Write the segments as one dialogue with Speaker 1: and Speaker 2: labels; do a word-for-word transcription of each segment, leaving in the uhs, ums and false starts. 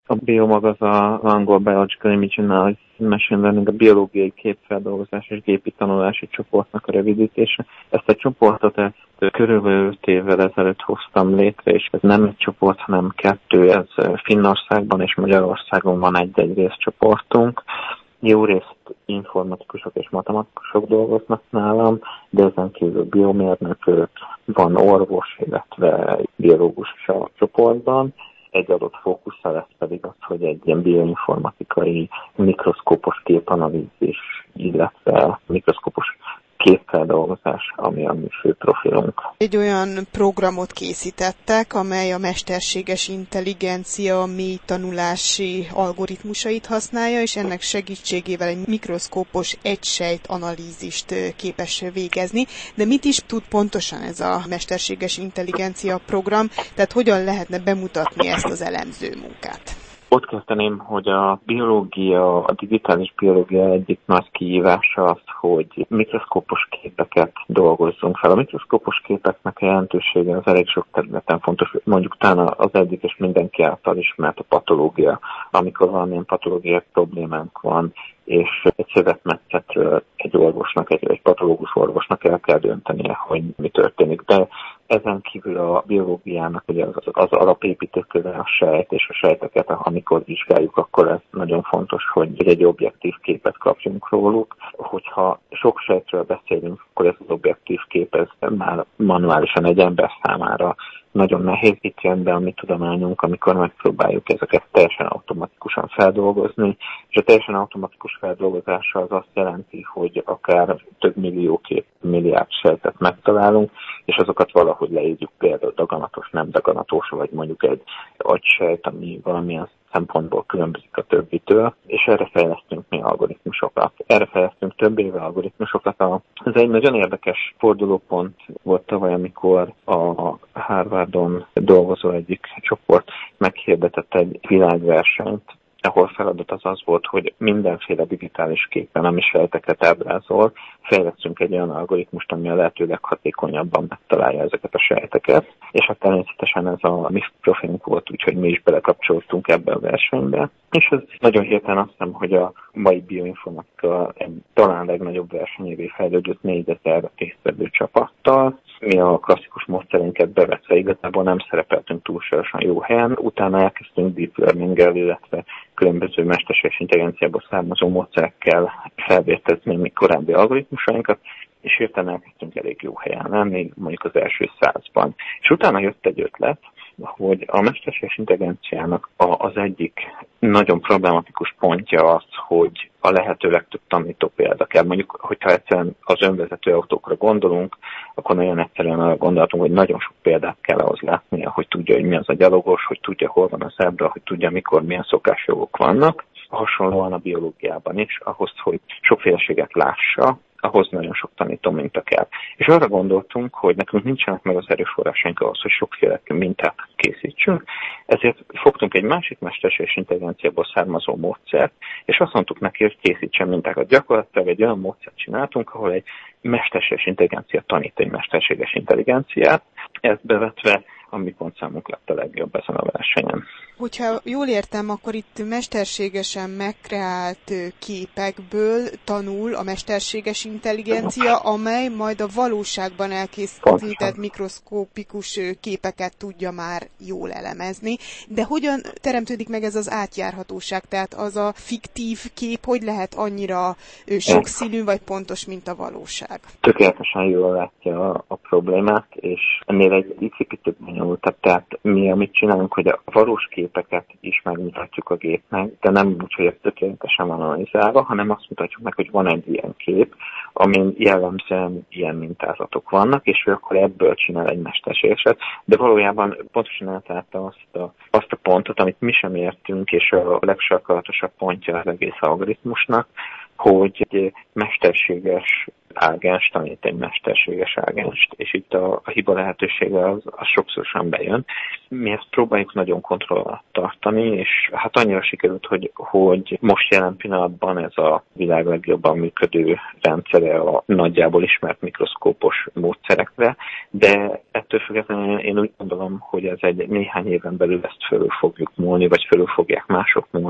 Speaker 1: A BioMag az a angol Biological Imaging Analysis Machine Learning, a biológiai képfeldolgozás és gépi tanulási csoportnak a rövidítése. Ezt a csoportot ezt körülbelül öt évvel ezelőtt hoztam létre, és ez nem egy csoport, hanem kettő, ez Finnországban és Magyarországon van egy-egy részcsoportunk. Jó részt informatikusok és matematikusok dolgoznak nálam, de ezen kívül biomérnökök, van orvos, illetve biológus a csoportban. Egy adott fókusza lesz pedig az, hogy egy ilyen bioinformatikai mikroszkópos képanalízis, illetve mikroszkópos képfeldolgozás, ami a mi fő profilunk.
Speaker 2: Egy olyan programot készítettek, amely a mesterséges intelligencia mély tanulási algoritmusait használja, és ennek segítségével egy mikroszkópos egysejt analízist képes végezni. De mit is tud pontosan ez a mesterséges intelligencia program? Tehát hogyan lehetne bemutatni ezt az elemző munkát?
Speaker 1: Ott kezdeném, hogy a biológia, a digitális biológia egyik nagy kihívása az, hogy mikroszkópos képeket dolgozzunk fel. A mikroszkópos képeknek a jelentősége az elég sok területen fontos. Mondjuk talán az egyik és mindenki által ismert a patológia, amikor valamilyen patológiai problémánk van, és egy szövetmetszetről egy orvosnak, egy, egy patológus orvosnak el kell döntenie, hogy mi történik. De ezen kívül a biológiának ugye az, az alapépítőköve a sejt, és a sejteket, amikor vizsgáljuk, akkor ez nagyon fontos, hogy egy objektív képet kapjunk róluk. Hogyha sok sejtről beszélünk, akkor ez az objektív kép ez már manuálisan egy ember számára nagyon nehéz. Itt jön be a mi tudományunk, amikor megpróbáljuk ezeket teljesen automatikusan feldolgozni, és a teljesen automatikus feldolgozása az azt jelenti, hogy akár több millió kép, milliárd sejtet megtalálunk, és azokat valahogy leírjuk, például daganatos, nem daganatos, vagy mondjuk egy agysejt, ami valamilyen szempontból különbözik a többitől, és erre fejlesztünk mi algoritmusokat. Erre fejlesztünk több éve algoritmusokat. Ez egy nagyon érdekes fordulópont volt tavaly, amikor a Harvardon dolgozó egyik csoport meghirdetett egy világversenyt, ahol feladat az az volt, hogy mindenféle digitális képen, ami sejteket ábrázol, fejlesztünk egy olyan algoritmust, ami a lehető leghatékonyabban megtalálja ezeket a sejteket, és hát természetesen ez a mi profilunk volt, úgyhogy mi is belekapcsoltunk ebbe a versenybe. És ez nagyon hirtelen azt hiszem, hogy a mai bioinformatika egy talán legnagyobb versenyévé fejlődött négyezer résztvevő csapattal. Mi a klasszikus módszerünket bevetve igazából nem szerepeltünk túlságosan jó helyen, utána elkezdtünk deep learning-el, illetve különböző mesterséges intelligenciából származó módszerekkel felvértezni mi korábbi algoritmusainkat, és hirtelen elkezdtünk elég jó helyen lenni, mondjuk az első százban. És utána jött egy ötlet, hogy a mesterséges intelligenciának az egyik nagyon problematikus pontja az, hogy a lehető legtöbb tanító példa kell. Mondjuk, hogyha egyszerűen az önvezető autókra gondolunk, akkor nagyon egyszerűen arra gondoltunk, hogy nagyon sok példát kell ahhoz látnia, hogy tudja, hogy mi az a gyalogos, hogy tudja, hol van a zebra, hogy tudja, mikor milyen szokásjogok vannak. Hasonlóan a biológiában is, ahhoz, hogy sokféleséget lássa, ahhoz nagyon sok tanító minta kell. És arra gondoltunk, hogy nekünk nincsenek meg az erőforrásaink ahhoz, hogy sokféle mintát készítsünk, ezért fogtunk egy másik mesterséges intelligenciából származó módszert, és azt mondtuk neki, hogy készítsen mintákat. Gyakorlatilag egy olyan módszert csináltunk, ahol egy mesterséges intelligencia tanít egy mesterséges intelligenciát, ezt bevetve a mi pontszámunk lett a legjobb ezen a versenyen.
Speaker 2: Hogyha jól értem, akkor itt mesterségesen megkreált képekből tanul a mesterséges intelligencia, amely majd a valóságban elkészített mikroszkópikus képeket tudja már jól elemezni. De hogyan teremtődik meg ez az átjárhatóság? Tehát az a fiktív kép, hogy lehet annyira sokszínű vagy pontos, mint a valóság?
Speaker 1: Tökéletesen jól látja a, a problémát, és ennél egy icipit több bonyolultabb. Tehát mi, amit csinálunk, hogy a valós képeket is megmutatjuk a gépnek, de nem úgy, hogy ez tökéletesen van analizálva, hanem azt mutatjuk meg, hogy van egy ilyen kép, amin jellemzően ilyen mintázatok vannak, és ő akkor ebből csinál egy mesterségeset, de valójában pontosan eltalálta azt a, azt a pontot, amit mi sem értünk, és a legsarkalatosabb pontja az egész algoritmusnak, hogy egy mesterséges ágens tanít egy mesterséges ágenst, és itt a, a hiba lehetősége az, az sokszorosan bejön. Mi ezt próbáljuk nagyon kontroll alatt tartani, és hát annyira sikerült, hogy, hogy most jelen pillanatban ez a világ legjobban működő rendszere a nagyjából ismert mikroszkópos módszerekre, de ettől függetlenül én úgy gondolom, hogy ez egy néhány éven belül ezt fölül fogjuk múlni, vagy fölül fogják más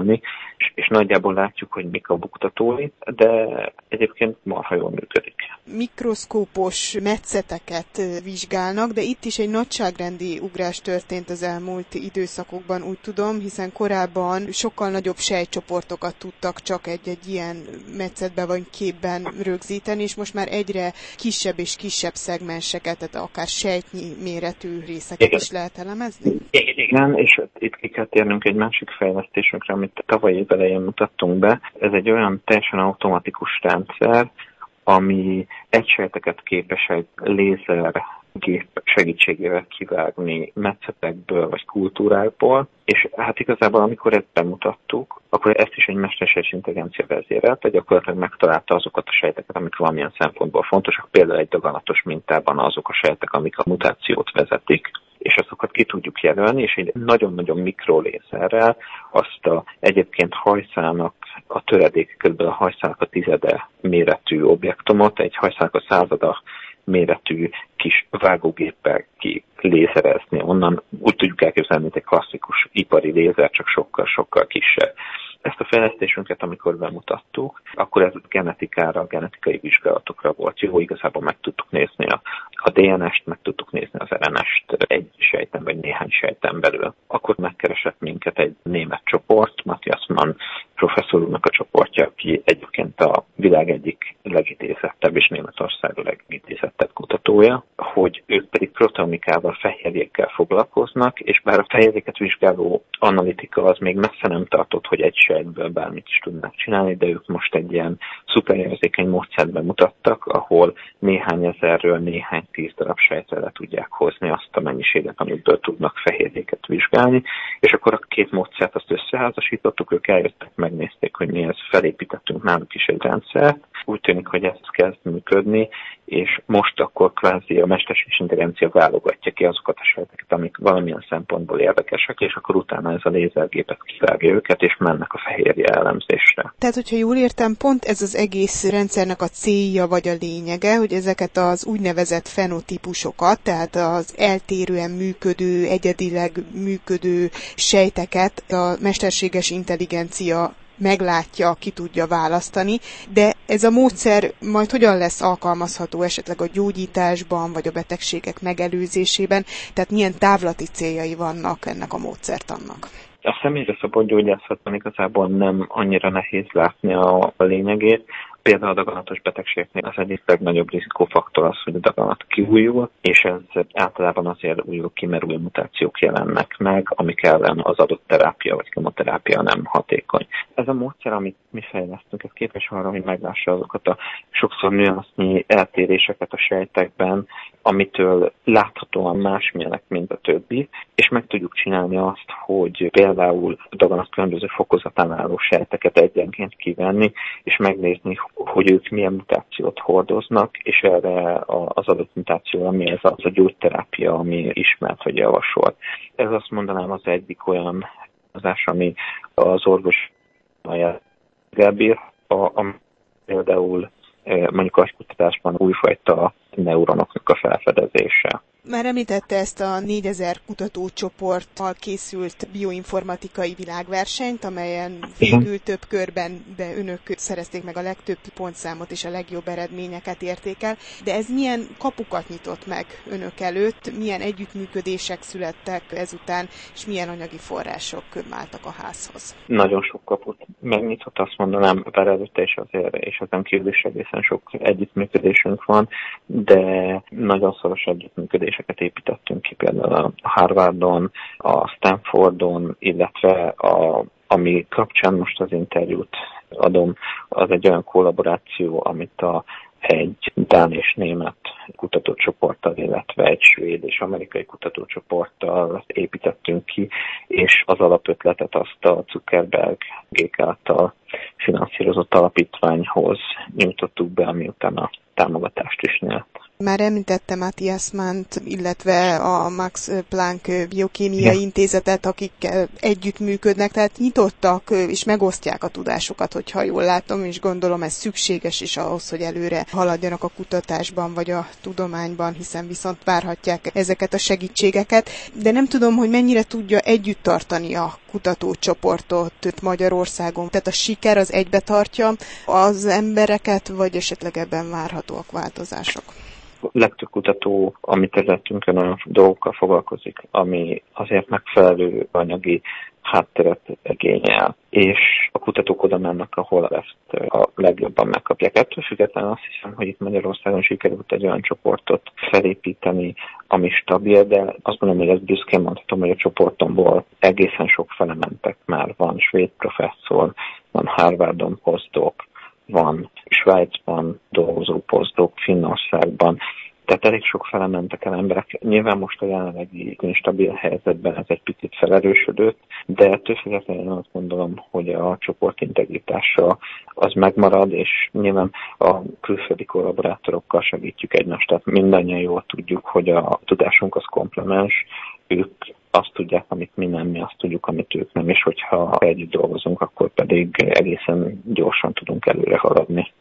Speaker 1: vizsgálni, és, és nagyjából látjuk, hogy mik a buktatói, de egyébként marha jól működik.
Speaker 2: Mikroszkópos metszeteket vizsgálnak, de itt is egy nagyságrendi ugrás történt az elmúlt időszakokban, úgy tudom, hiszen korábban sokkal nagyobb sejtcsoportokat tudtak csak egy-egy ilyen metszetben vagy képben rögzíteni, és most már egyre kisebb és kisebb szegmenseket, tehát akár sejtnyi méretű részeket Igen. is lehet elemezni?
Speaker 1: Igen, és itt ki kell térnünk egy másik fejlesztésünkre, amit tavaly év elején mutattunk be. Ez egy olyan teljesen automatikus rendszer, ami egysejteket képes egy lézergép segítségével kivágni metszetekből vagy kultúrákból, és hát igazából amikor ezt bemutattuk, akkor ezt is egy mesterséges intelligencia vezérelte, gyakorlatilag megtalálta azokat a sejteket, amik valamilyen szempontból fontosak, például egy daganatos mintában azok a sejtek, amik a mutációt vezetik, és azokat ki tudjuk jelölni, és egy nagyon-nagyon mikrolézerrel azt a egyébként hajszának a töredék, kb. A hajszának a tizede méretű objektumot, egy hajszának a százada méretű kis vágógéppel ki lézerezni. Onnan úgy tudjuk elképzelni, mint egy klasszikus ipari lézer, csak sokkal-sokkal kisebb. Ezt a fejlesztésünket, amikor bemutattuk, akkor ez genetikára, genetikai vizsgálatokra volt jó. Igazából meg tudtuk nézni a, a dé en est, meg tudtuk nézni az er en est egy sejten vagy néhány sejten belül. Akkor megkeresett minket egy német csoport, Matthias Mann professzor úrnak a csoportja, aki egyébként a világ egyik legidézettebb és Németország a legidézettebb kutatója, hogy ők pedig proteomikával, fehérjékkel foglalkoznak, és bár a fehérjéket vizsgáló analitika az még messze nem tartott, hogy egy sejtből bármit is tudnak csinálni, de ők most egy ilyen szuperérzékeny módszerben mutattak, ahol néhány ezerről néhány tíz darab sejtre le tudják hozni azt a mennyiséget, amiből tudnak fehérjéket vizsgálni, és akkor a két módszert azt összeházasítottuk, ők eljöttek, megnézték, hogy mi ez, felépítettünk náluk is egy rendszert. Úgy tűnik, hogy ez kezd működni, és most akkor kvázi a mesterséges intelligencia válogatja ki azokat a sejteket, amik valamilyen szempontból érdekesek, és akkor utána ez a lézergépet kivágja őket, és mennek a fehérje elemzésre.
Speaker 2: Tehát, hogyha jól értem, pont ez az egész rendszernek a célja vagy a lényege, hogy ezeket az úgynevezett fenotípusokat, tehát az eltérően működő, egyedileg működő sejteket a mesterséges intelligencia meglátja, ki tudja választani, de ez a módszer majd hogyan lesz alkalmazható esetleg a gyógyításban, vagy a betegségek megelőzésében, tehát milyen távlati céljai vannak ennek a módszertannak?
Speaker 1: A személyre szabott gyógyászatban igazából nem annyira nehéz látni a, a lényegét. Például a daganatos betegségnél az egyik legnagyobb rizikófaktor az, hogy a daganat kiújul, és ez általában azért újul ki, mert új mutációk jelennek meg, amik ellen az adott terápia vagy kemoterápia nem hatékony. Ez a módszer, amit mi fejlesztünk, ez képes arra, hogy meglássa azokat a sokszor nüansznyi eltéréseket a sejtekben, amitől láthatóan másmilyenek, mint a többi, és meg tudjuk csinálni azt, hogy például a daganat különböző fokozatán álló sejteket egyenként kivenni, és megnézni, hogy ők milyen mutációt hordoznak, és erre az adott mutációra mi ez az a gyógyterápia, ami ismert vagy javasolt. Ez azt mondanám az egyik olyan azás, ami az orvos bír, a, a, például mondjuk a kutatásban újfajta neuronoknak a felfedezése.
Speaker 2: Már említette ezt a négyezer kutatócsoporttal készült bioinformatikai világversenyt, amelyen végül több körben de önök szerezték meg a legtöbb pontszámot és a legjobb eredményeket érték el. De ez milyen kapukat nyitott meg önök előtt, milyen együttműködések születtek ezután, és milyen anyagi források álltak a házhoz? Nagyon sok kaput megnyitott, azt mondanám, bár előtte is azért, és ezen kívül is egészen sok együttműködésünk van, de nagyon szoros együttműködéseket építettünk ki például a Harvardon, a Stanfordon, illetve a, ami kapcsán most az interjút adom, az egy olyan kollaboráció, amit a, egy dán és német kutatócsoporttal, illetve egy svéd és amerikai kutatócsoporttal építettünk ki, és az alapötletet azt a Zuckerberg gék által finanszírozott alapítványhoz nyújtottuk be, ami utána támogatást is nyert. Már említette Matthias Mannt, illetve a Max Planck Biokémiai ja. Intézetet, akikkel együttműködnek, tehát nyitottak és megosztják a tudásokat, hogyha jól látom, és gondolom ez szükséges is ahhoz, hogy előre haladjanak a kutatásban vagy a tudományban, hiszen viszont várhatják ezeket a segítségeket. De nem tudom, hogy mennyire tudja együtt tartani a kutatócsoportot Magyarországon. Tehát a siker az egybe tartja az embereket, vagy esetleg ebben várhatóak változások?
Speaker 1: Legtöbb kutató, amit területünkön a dolgokkal foglalkozik, ami azért megfelelő anyagi hátteret igényel, és a kutatók oda mennek, ahol ezt a legjobban megkapják. Ettől függetlenül azt hiszem, hogy itt Magyarországon sikerült egy olyan csoportot felépíteni, ami stabil, de azt gondolom, hogy ezt büszkén mondhatom, hogy a csoportomból egészen sok fele mentek már. Van svéd professzor, van Harvardon postdoc, van Svájcban dolgozó posztdok, Finnországban, tehát elég sok fele mentek el emberek. Nyilván most a jelenlegi instabil helyzetben ez egy picit felerősödött, de ettől függetlenül azt gondolom, hogy a csoport integritása az megmarad, és nyilván a külföldi kollaborátorokkal segítjük egymást. Tehát mindannyian jól tudjuk, hogy a tudásunk az komplemens, ők azt tudják, amit mi nem, mi azt tudjuk, amit ők nem, és hogyha együtt dolgozunk, akkor pedig egészen gyorsan tudunk előre haladni.